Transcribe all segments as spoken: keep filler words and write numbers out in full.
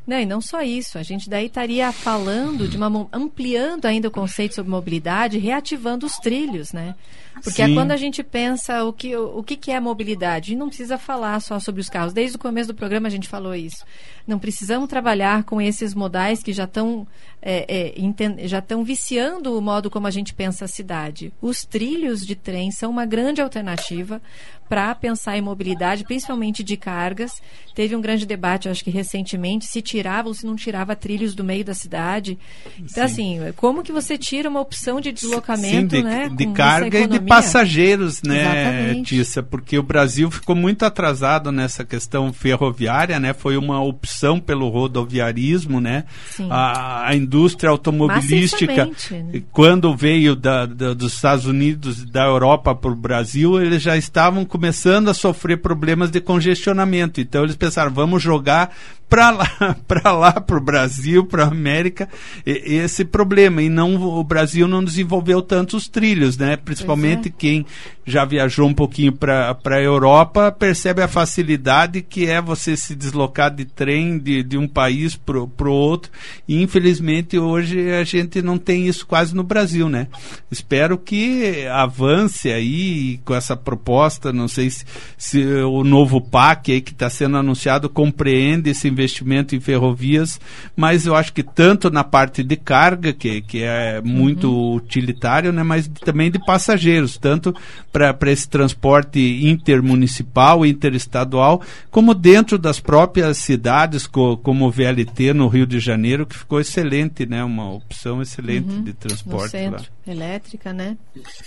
Não, e não só isso, a gente daí estaria falando de uma, ampliando ainda o conceito sobre mobilidade, reativando os trilhos, né? Porque é quando a gente pensa o que, o, o que, que é mobilidade, e não precisa falar só sobre os carros. Desde o começo do programa a gente falou isso. Não precisamos trabalhar com esses modais que já estão é, é, já estão viciando o modo como a gente pensa a cidade. Os trilhos de trem são uma grande alternativa para pensar em mobilidade, principalmente de cargas. Teve um grande debate, acho que recentemente, se tirava ou se não tirava trilhos do meio da cidade. Então, Sim. assim, como que você tira uma opção de deslocamento, Sim, de, né? De carga e de passageiros, né, Tícia? Porque o Brasil ficou muito atrasado nessa questão ferroviária, né? Foi uma opção pelo rodoviarismo, né? A, a indústria automobilística, né? Quando veio da, da, dos Estados Unidos, da Europa para o Brasil, eles já estavam começando a sofrer problemas de congestionamento. Então eles pensaram, vamos jogar para lá, para lá, para o Brasil, para a América, esse problema. E não, o Brasil não desenvolveu tantos trilhos, né? Principalmente é. Quem já viajou um pouquinho para a Europa percebe a facilidade que é você se deslocar de trem de, de um país para o outro. E infelizmente hoje a gente não tem isso quase no Brasil, né? Espero que avance aí com essa proposta. Não sei se, se o novo P A C aí que está sendo anunciado compreende esse investimento em ferrovias, mas eu acho que tanto na parte de carga, que, que é muito uhum. utilitário, né, mas também de passageiros, tanto para esse transporte intermunicipal, interestadual, como dentro das próprias cidades, co, como o V L T no Rio de Janeiro, que ficou excelente, né, uma opção excelente uhum. de transporte. No centro, lá. Elétrica, né?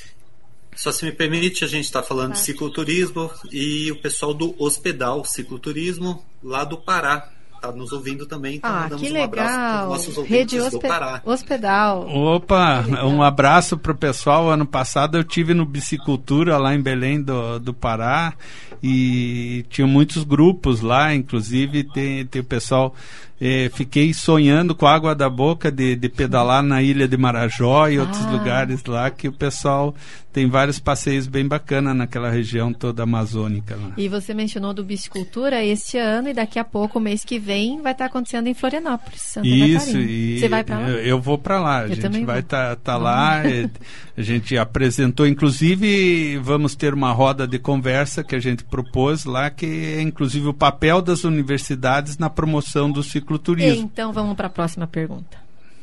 Só se me permite, a gente está falando claro. de cicloturismo e o pessoal do Hospedal Cicloturismo, lá do Pará, está nos ouvindo também. Então ah, mandamos que um legal. abraço para os nossos ouvintes Rede Hospe- do Pará. Hospedal. Opa, um abraço para o pessoal. Ano passado eu tive no Bicicultura, lá em Belém do, do Pará, e tinha muitos grupos lá, inclusive tem, tem o pessoal... Eh, fiquei sonhando com a água da boca de, de pedalar na Ilha de Marajó e ah. outros lugares lá, que o pessoal tem vários passeios bem bacanas naquela região toda amazônica lá. E você mencionou do Bicicultura este ano, e daqui a pouco, mês que vem, vai estar acontecendo em Florianópolis, Santa Isso, Catarina. E você vai para lá? Eu, eu vou para lá, eu a gente vai estar tá, tá lá, e, a gente apresentou, inclusive vamos ter uma roda de conversa que a gente propôs lá, que é inclusive o papel das universidades na promoção do ciclo turismo. Então vamos para a próxima pergunta.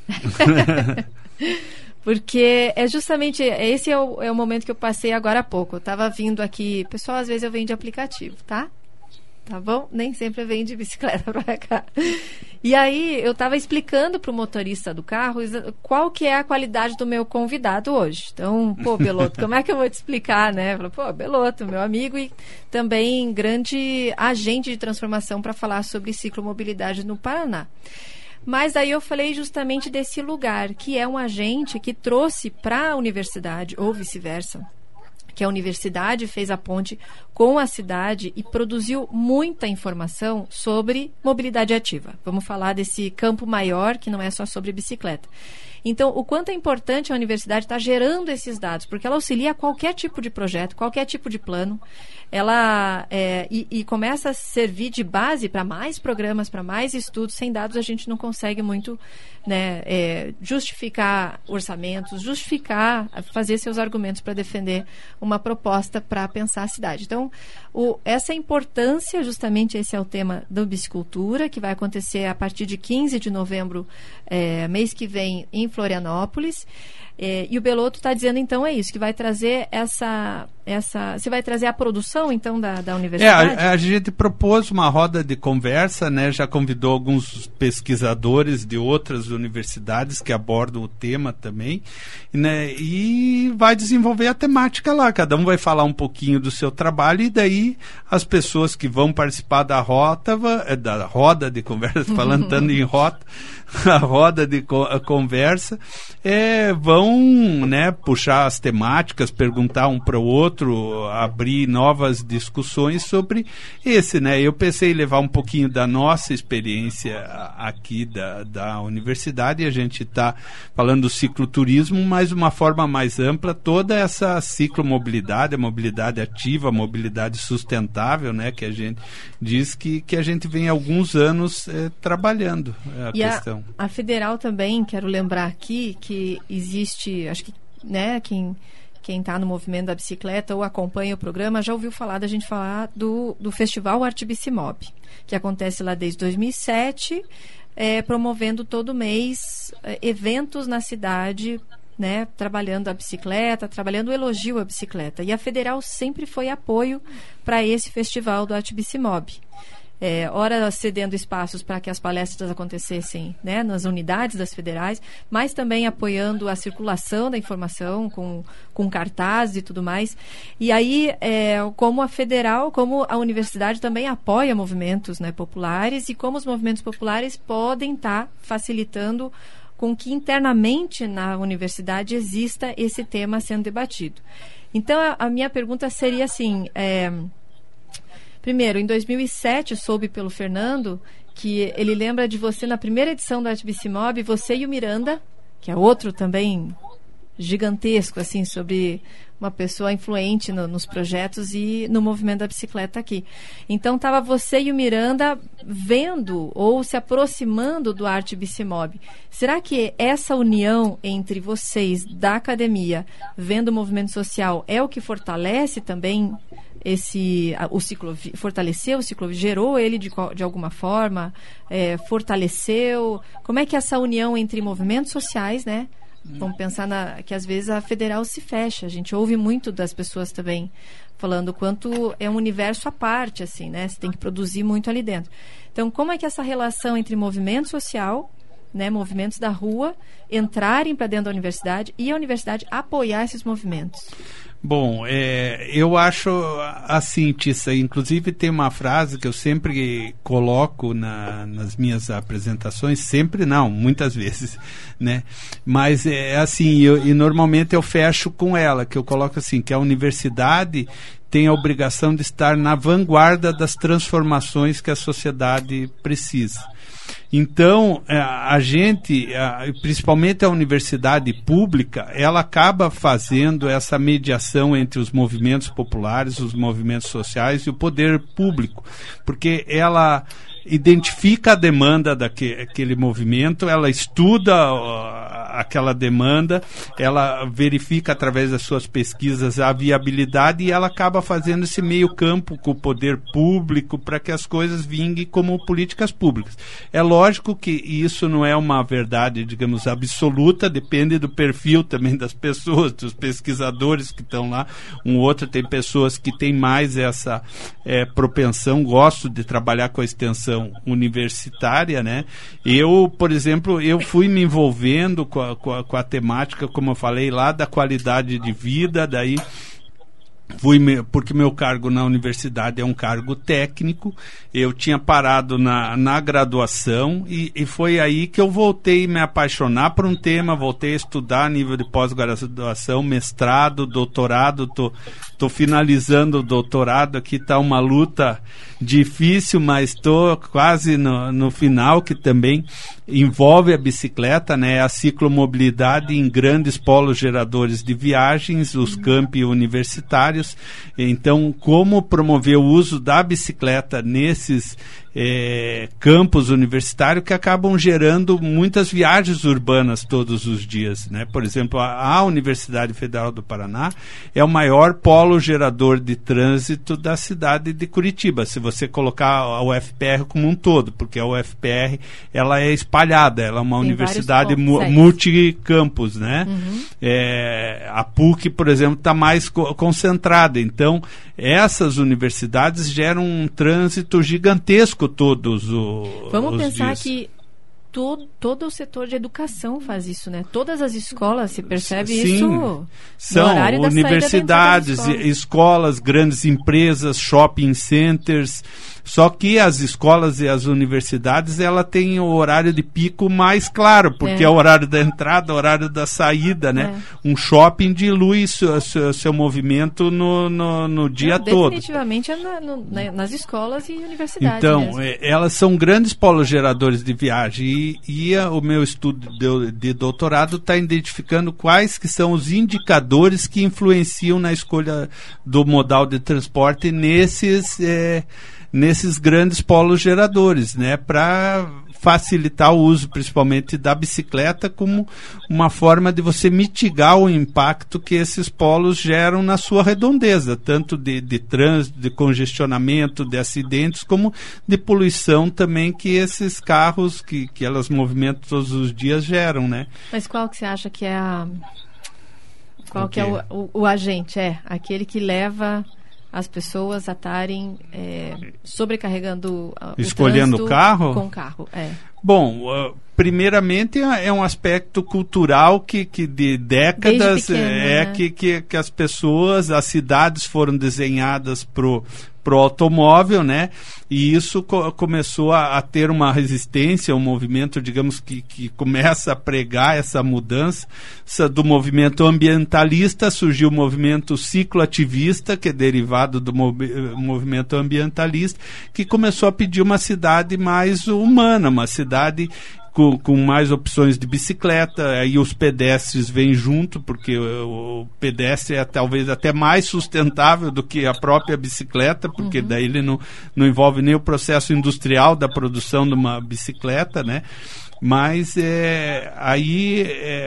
Porque é justamente esse é o, é o momento que eu passei agora há pouco. Eu estava vindo aqui, pessoal, às vezes eu venho de aplicativo, tá? Tá bom? Nem sempre eu venho de bicicleta para cá. E aí eu estava explicando para o motorista do carro qual que é a qualidade do meu convidado hoje. Então, pô, Beloto, como é que eu vou te explicar, né? Falei, pô, Beloto, meu amigo e também grande agente de transformação para falar sobre ciclomobilidade no Paraná. Mas aí eu falei justamente desse lugar, que é um agente que trouxe para a universidade, ou vice-versa, que a universidade fez a ponte com a cidade e produziu muita informação sobre mobilidade ativa. Vamos falar desse campo maior, que não é só sobre bicicleta. Então, o quanto é importante a universidade estar gerando esses dados, porque ela auxilia qualquer tipo de projeto, qualquer tipo de plano, ela é, e, e começa a servir de base para mais programas, para mais estudos. Sem dados a gente não consegue muito, né, é, justificar orçamentos, justificar, fazer seus argumentos para defender uma proposta para pensar a cidade. Então, o, essa importância, justamente esse é o tema do Bicicultura, que vai acontecer a partir de quinze de novembro, é, mês que vem, em Florianópolis. É, e o Beloto está dizendo, então, é isso, que vai trazer essa... essa você vai trazer a produção, então, da, da universidade? É, a, a gente propôs uma roda de conversa, né? Já convidou alguns pesquisadores de outras universidades que abordam o tema também, né? E vai desenvolver a temática lá. Cada um vai falar um pouquinho do seu trabalho e daí as pessoas que vão participar da rota, da roda de conversa, falando tanto em rota, a roda de co- a conversa, é, vão então, né, puxar as temáticas, perguntar um para o outro, abrir novas discussões sobre esse, né? Eu pensei em levar um pouquinho da nossa experiência aqui da, da universidade, e a gente está falando do cicloturismo, mas de uma forma mais ampla, toda essa ciclomobilidade, a mobilidade ativa, a mobilidade sustentável, né, que a gente diz que, que a gente vem há alguns anos eh, trabalhando a e questão. A, a Federal também, quero lembrar aqui que existe, acho que, né, quem quem está no movimento da bicicleta ou acompanha o programa já ouviu falar da gente falar do, do Festival Arte Bicimob, que acontece lá desde dois mil e sete, é, promovendo todo mês é, eventos na cidade, né, trabalhando a bicicleta, trabalhando o elogio à bicicleta. E a Federal sempre foi apoio para esse festival do Arte Bicimob. É, ora cedendo espaços para que as palestras acontecessem, né, nas unidades das federais, mas também apoiando a circulação da informação com, com cartazes e tudo mais. E aí, é, como a federal, como a universidade também apoia movimentos, né, populares, e como os movimentos populares podem estar tá facilitando com que internamente na universidade exista esse tema sendo debatido. Então, a, a minha pergunta seria assim... É, primeiro, em dois mil e sete, soube pelo Fernando que ele lembra de você na primeira edição do Arte Bicimob, você e o Miranda, que é outro também gigantesco, assim, sobre uma pessoa influente no, nos projetos e no movimento da bicicleta aqui. Então, estava você e o Miranda vendo ou se aproximando do Arte Bicimob. Será que essa união entre vocês da academia, vendo o movimento social, é o que fortalece também esse, o ciclo, fortaleceu o ciclo, gerou ele de, de alguma forma, é, fortaleceu? Como é que essa união entre movimentos sociais, né? Vamos pensar na, que às vezes a federal se fecha. A gente ouve muito das pessoas também falando o quanto é um universo à parte, assim, né? Você tem que produzir muito ali dentro. Então, como é que essa relação entre movimento social, né, movimentos da rua, entrarem para dentro da universidade e a universidade apoiar esses movimentos? Bom, é, eu acho assim, Tissa, inclusive tem uma frase que eu sempre coloco na, nas minhas apresentações, sempre não, muitas vezes, né? Mas é assim, eu, e normalmente eu fecho com ela, que eu coloco assim, que a universidade tem a obrigação de estar na vanguarda das transformações que a sociedade precisa. Então, a gente, principalmente a universidade pública, ela acaba fazendo essa mediação entre os movimentos populares, os movimentos sociais e o poder público, porque ela identifica a demanda daquele movimento, ela estuda uh, aquela demanda, ela verifica através das suas pesquisas a viabilidade e ela acaba fazendo esse meio campo com o poder público para que as coisas vinguem como políticas públicas. É lógico que isso não é uma verdade, digamos, absoluta, depende do perfil também das pessoas, dos pesquisadores que estão lá. Um outro tem pessoas que têm mais essa é, propensão, gosto de trabalhar com a extensão universitária, né? Eu, por exemplo, eu fui me envolvendo com a, com a, com a temática, como eu falei lá, da qualidade de vida, daí fui me, porque meu cargo na universidade é um cargo técnico, eu tinha parado na, na graduação e, e foi aí que eu voltei a me apaixonar por um tema, voltei a estudar a nível de pós-graduação, mestrado, doutorado, tô, tô finalizando o doutorado, aqui está uma luta difícil, mas estou quase no, no final, que também envolve a bicicleta, né? A ciclomobilidade em grandes polos geradores de viagens, os campi universitários. Então, como promover o uso da bicicleta nesses é, campos universitários que acabam gerando muitas viagens urbanas todos os dias, né? Por exemplo, a, a Universidade Federal do Paraná é o maior polo gerador de trânsito da cidade de Curitiba, se você colocar a U F P R como um todo, porque a U F P R ela é espalhada, ela é uma Tem universidade mu multicampus, né? Uhum. É, a PUC, por exemplo, está mais co concentrada, então essas universidades geram um trânsito gigantesco todos o, Vamos os pensar dias. que todo, todo o setor de educação faz isso, né? Todas as escolas, se percebe Sim, isso são no horário da universidades, saída da escolas, grandes empresas, shopping centers. Só que as escolas e as universidades, ela tem o horário de pico mais claro, porque é, é o horário da entrada, o horário da saída, né? É. Um shopping dilui seu, seu, seu movimento no, no, no dia Não, todo. Definitivamente é na, no, na, nas escolas e universidades. Então, é, elas são grandes polos geradores de viagem e, e a, o meu estudo de, de doutorado está identificando quais que são os indicadores que influenciam na escolha do modal de transporte nesses... É, nesses grandes polos geradores, né, para facilitar o uso principalmente da bicicleta como uma forma de você mitigar o impacto que esses polos geram na sua redondeza, tanto de, de trânsito, de congestionamento, de acidentes, como de poluição também que esses carros que, que elas movimentam todos os dias geram, né. Mas qual que você acha que é a... Qual okay. que é o, o, o agente? É aquele que leva... as pessoas a estarem é, sobrecarregando o escolhendo o carro? Com o carro, é. Bom, uh, primeiramente é um aspecto cultural que, que de décadas pequeno, é né? que, que, que as pessoas, as cidades foram desenhadas pro pro automóvel, né? E isso co- começou a, a ter uma resistência, um movimento, digamos, que, que começa a pregar essa mudança essa, do movimento ambientalista. Surgiu o movimento cicloativista, que é derivado do movi- movimento ambientalista, que começou a pedir uma cidade mais humana, uma cidade Com, com mais opções de bicicleta, aí os pedestres vêm junto, porque o, o pedestre é talvez até mais sustentável do que a própria bicicleta, porque uhum. daí ele não, não envolve nem o processo industrial da produção de uma bicicleta, né? Mas é, aí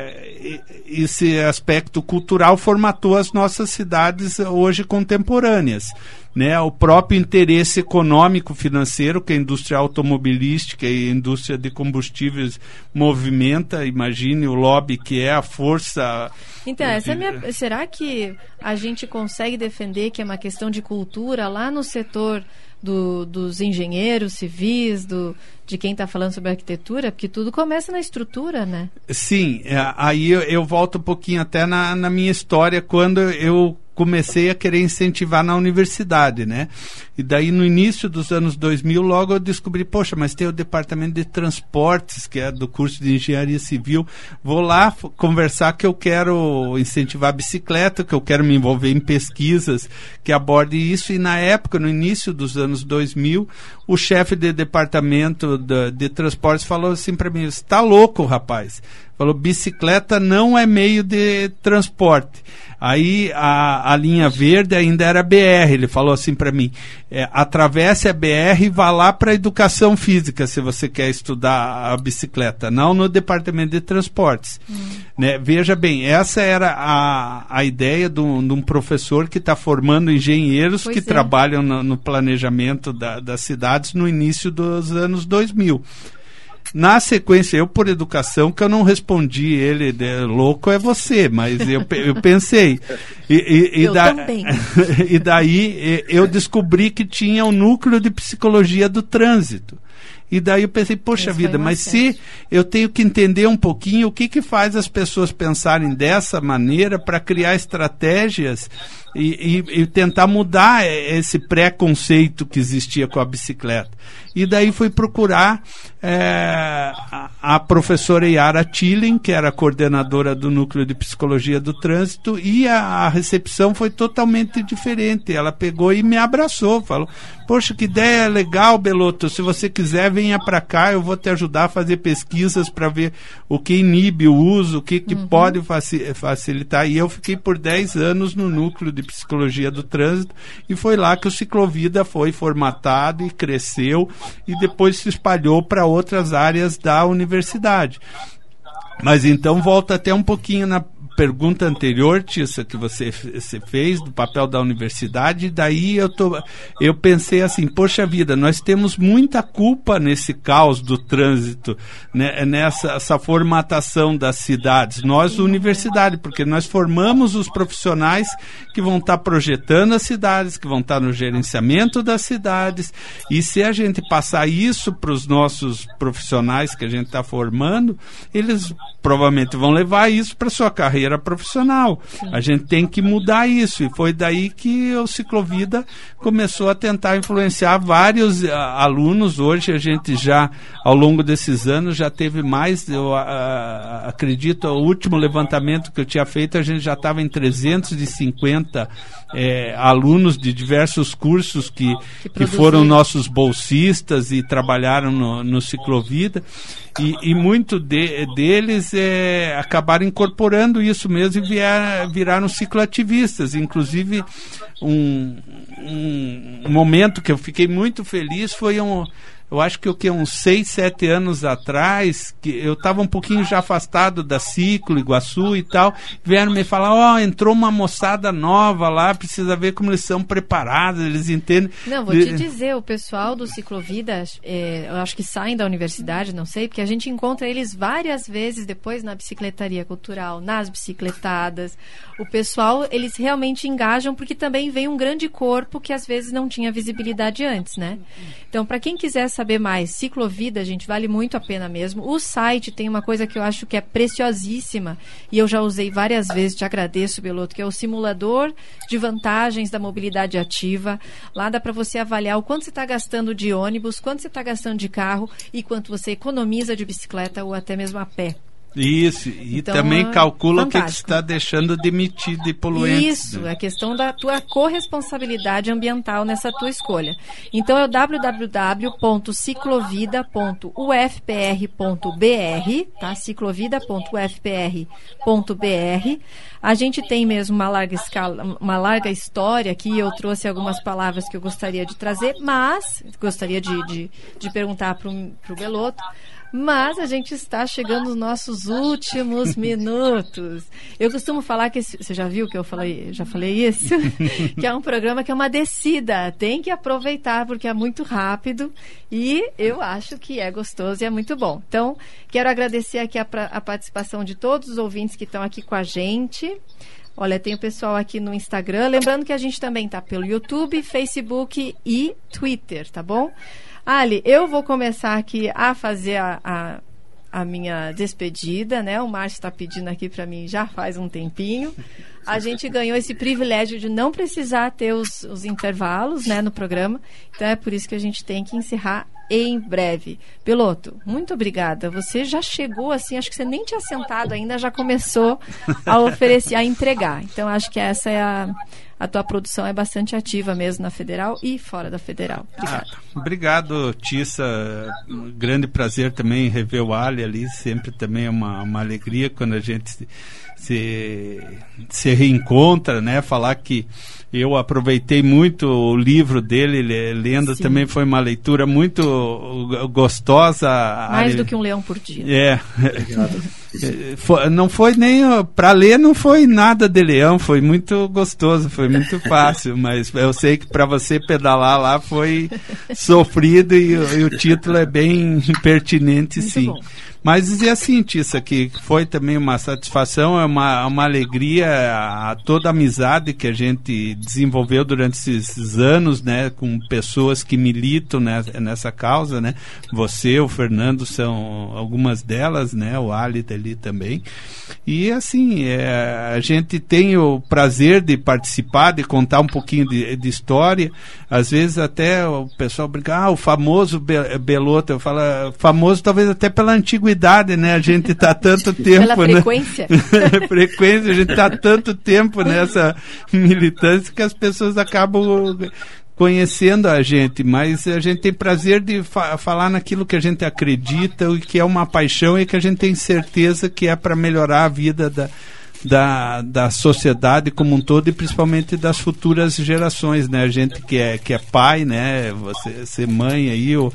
é, esse aspecto cultural formatou as nossas cidades hoje contemporâneas, né? O próprio interesse econômico financeiro que a indústria automobilística e a indústria de combustíveis movimenta, imagine o lobby que é a força. Então, essa é a minha, será que a gente consegue defender que é uma questão de cultura lá no setor Do, dos engenheiros civis, do, de quem está falando sobre arquitetura, porque tudo começa na estrutura, né? Sim, é, aí eu, eu volto um pouquinho até na, na minha história, quando eu comecei a querer incentivar na universidade, né? E daí no início dos anos dois mil, logo eu descobri, poxa, mas tem o departamento de transportes, que é do curso de engenharia civil, vou lá f- conversar que eu quero incentivar a bicicleta, que eu quero me envolver em pesquisas que abordem isso, e na época, no início dos anos dois mil, o chefe de departamento de, de transportes falou assim para mim, você está louco, rapaz? Falou, bicicleta não é meio de transporte. Aí a, a linha verde ainda era B R, ele falou assim para mim, é, atravesse a B R e vá lá para a educação física se você quer estudar a bicicleta, não no departamento de transportes. Hum. Né? Veja bem, essa era a, a ideia de um, de um professor que está formando engenheiros pois que é. trabalham no, no planejamento da, das cidades no início dos anos dois mil. Na sequência, eu por educação, que eu não respondi ele, de, louco é você, mas eu, eu pensei. E, e, e eu da, também. E daí eu descobri que tinha um núcleo de psicologia do trânsito. E daí eu pensei, poxa vida, mas se eu tenho que entender um pouquinho o que, que faz as pessoas pensarem dessa maneira para criar estratégias e, e, e tentar mudar esse preconceito que existia com a bicicleta. E daí fui procurar é, a, a professora Yara Tilling, que era a coordenadora do Núcleo de Psicologia do Trânsito, e a, a recepção foi totalmente diferente. Ela pegou e me abraçou, falou, poxa, que ideia legal, Belotto, se você quiser, venha para cá, eu vou te ajudar a fazer pesquisas para ver o que inibe o uso, o que, que uhum. pode faci- facilitar. E eu fiquei por dez anos no Núcleo de Psicologia do Trânsito, e foi lá que o Ciclovida foi formatado e cresceu, e depois se espalhou para outras áreas da universidade. Mas então volta até um pouquinho na pergunta anterior, Tissa, que você, você fez, do papel da universidade, daí eu, tô, eu pensei assim, poxa vida, nós temos muita culpa nesse caos do trânsito, né, nessa essa formatação das cidades, nós, universidade, porque nós formamos os profissionais que vão estar projetando as cidades, que vão estar no gerenciamento das cidades, e se a gente passar isso para os nossos profissionais que a gente está formando, eles provavelmente vão levar isso para sua carreira profissional. Sim. A gente tem que mudar isso, e foi daí que o Ciclovida começou a tentar influenciar vários uh, alunos. Hoje a gente já, ao longo desses anos, já teve mais, eu uh, acredito, o último levantamento que eu tinha feito, a gente já estava em trezentos e cinquenta eh, alunos de diversos cursos que, que, que foram nossos bolsistas e trabalharam no, no Ciclovida, e, e muito de, deles é, acabaram incorporando isso mesmo e vier, viraram cicloativistas. Inclusive, um, um momento que eu fiquei muito feliz foi um... Eu acho que o que uns seis, sete anos atrás, que eu estava um pouquinho já afastado da Ciclo, Iguaçu e tal, vieram me falar, ó, oh, entrou uma moçada nova lá, precisa ver como eles são preparados, eles entendem. Não, vou te dizer, o pessoal do Ciclovida, é, eu acho que saem da universidade, não sei, porque a gente encontra eles várias vezes depois na bicicletaria cultural, nas bicicletadas. O pessoal, eles realmente engajam, porque também vem um grande corpo que às vezes não tinha visibilidade antes, né? Então, para quem quiser saber mais, Ciclovida, gente, vale muito a pena mesmo. O site tem uma coisa que eu acho que é preciosíssima, e eu já usei várias vezes, te agradeço, Beloto, que é o simulador de vantagens da mobilidade ativa. Lá dá para você avaliar o quanto você está gastando de ônibus, quanto você está gastando de carro e quanto você economiza de bicicleta ou até mesmo a pé. Isso, e então, também calcula fantástico. O que está deixando de emitir de poluentes. Isso, né? A questão da tua corresponsabilidade ambiental nessa tua escolha. Então é o w w w ponto ciclovida ponto u f p r ponto b r, tá? ciclovida ponto u f p r ponto b r. A gente tem mesmo uma larga escala, uma larga história aqui, eu trouxe algumas palavras que eu gostaria de trazer, mas gostaria de, de, de perguntar para o Beloto. Mas a gente está chegando nos nossos últimos minutos. Eu costumo falar que esse, você já viu que eu falei, já falei isso, que é um programa que é uma descida. Tem que aproveitar porque é muito rápido e eu acho que é gostoso e é muito bom. Então, quero agradecer aqui a, a participação de todos os ouvintes que estão aqui com a gente. Olha, tem o pessoal aqui no Instagram. Lembrando que a gente também está pelo YouTube, Facebook e Twitter, tá bom? Ali, eu vou começar aqui a fazer a, a, a minha despedida, né? O Márcio está pedindo aqui para mim já faz um tempinho. A gente ganhou esse privilégio de não precisar ter os, os intervalos, né, no programa. Então é por isso que a gente tem que encerrar em breve. Beloto, muito obrigada. Você já chegou assim, acho que você nem tinha sentado ainda, já começou a oferecer, a entregar. Então acho que essa é a... A tua produção é bastante ativa mesmo na Federal e fora da Federal. Obrigado. Ah, obrigado, Tissa. Um grande prazer também rever o Ali ali. Sempre também é uma, uma alegria quando a gente se, se, se reencontra, né? Falar que eu aproveitei muito o livro dele, lendo. Sim. Também foi uma leitura muito gostosa. Mais do que um leão por dia. É. Obrigado. Não foi nem para ler, não foi nada de leão, foi muito gostoso, foi muito fácil, mas eu sei que para você pedalar lá foi sofrido e, e o título é bem pertinente, muito sim. Bom. Mas dizer assim, Tissa, que foi também uma satisfação, é uma, uma alegria a toda a amizade que a gente desenvolveu durante esses anos, né, com pessoas que militam nessa, nessa causa, né? Você, o Fernando são algumas delas, né? O Ali ali também. E assim, é, a gente tem o prazer de participar, de contar um pouquinho de, de história. Às vezes até o pessoal brinca, ah, o famoso Be- Beloto, eu falo, famoso talvez até pela antiguidade, né? A gente está tanto tempo... Pela frequência. Né? frequência, a gente está tanto tempo nessa militância que as pessoas acabam conhecendo a gente, mas a gente tem prazer de fa- falar naquilo que a gente acredita e que é uma paixão e que a gente tem certeza que é para melhorar a vida da, da, da sociedade como um todo e principalmente das futuras gerações, né? A gente que é, que é pai, né? Você ser mãe aí, ou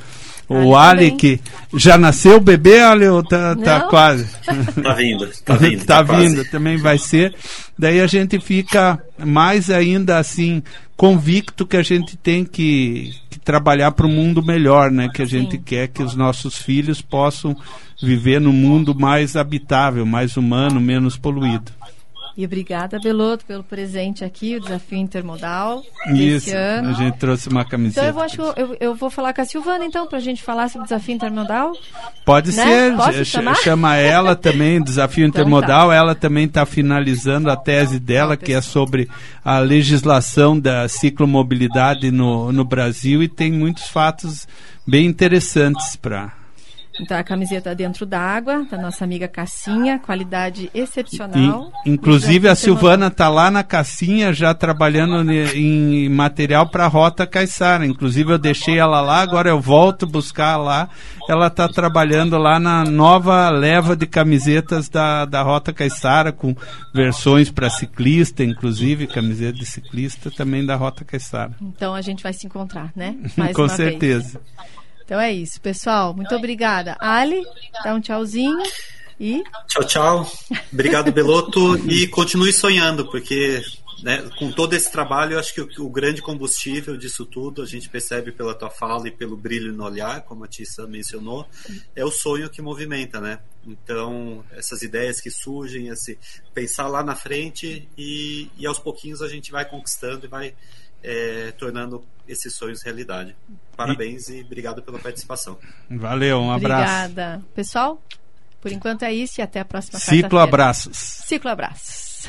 O Ali, Ali que já nasceu o bebê, Ali, ou tá, tá quase? Tá vindo, tá vindo. tá, tá vindo, quase. Também vai ser. Daí a gente fica mais ainda assim, convicto que a gente tem que, que trabalhar para um mundo melhor, né? Que a gente Sim. quer que os nossos filhos possam viver num mundo mais habitável, mais humano, menos poluído. E obrigada, Belotto, pelo presente aqui, o Desafio Intermodal. Isso, ano. A gente trouxe uma camiseta. Então eu vou, acho que eu, eu vou falar com a Silvana, então, para a gente falar sobre o Desafio Intermodal. Pode né? ser, Posso ch chama ela também, Desafio então, Intermodal. Tá. Ela também está finalizando a tese dela, que é sobre a legislação da ciclomobilidade no, no Brasil, e tem muitos fatos bem interessantes para... Então, a camiseta dentro d'água, da nossa amiga Cassinha, qualidade excepcional. E, inclusive, a Silvana está lá na Cassinha, já trabalhando em material para a Rota Caiçara. Inclusive, eu deixei ela lá, agora eu volto buscar lá. Ela está trabalhando lá na nova leva de camisetas da, da Rota Caiçara, com versões para ciclista, inclusive, camiseta de ciclista também da Rota Caiçara. Então, a gente vai se encontrar, né? Mais com uma certeza. Vez. Então é isso, pessoal. Muito obrigada. Ali, dá um tchauzinho e... Tchau, tchau. Obrigado, Belotto. E continue sonhando, porque né, com todo esse trabalho, eu acho que o, o grande combustível disso tudo, a gente percebe pela tua fala e pelo brilho no olhar, como a Tissa mencionou, é o sonho que movimenta, né? Então, essas ideias que surgem, esse, pensar lá na frente e, e aos pouquinhos a gente vai conquistando e vai é, tornando esses sonhos realidade. Parabéns e, e obrigado pela participação. Valeu, um abraço. Obrigada. Pessoal, por enquanto é isso e até a próxima Ciclo abraços. Ciclo abraços.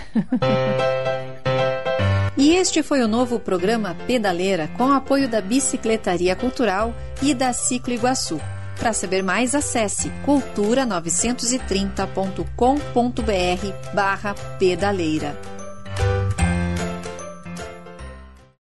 E este foi o novo programa Pedaleira, com apoio da Bicicletaria Cultural e da Ciclo Iguaçu. Para saber mais, acesse cultura novecentos e trinta ponto com ponto br barra pedaleira.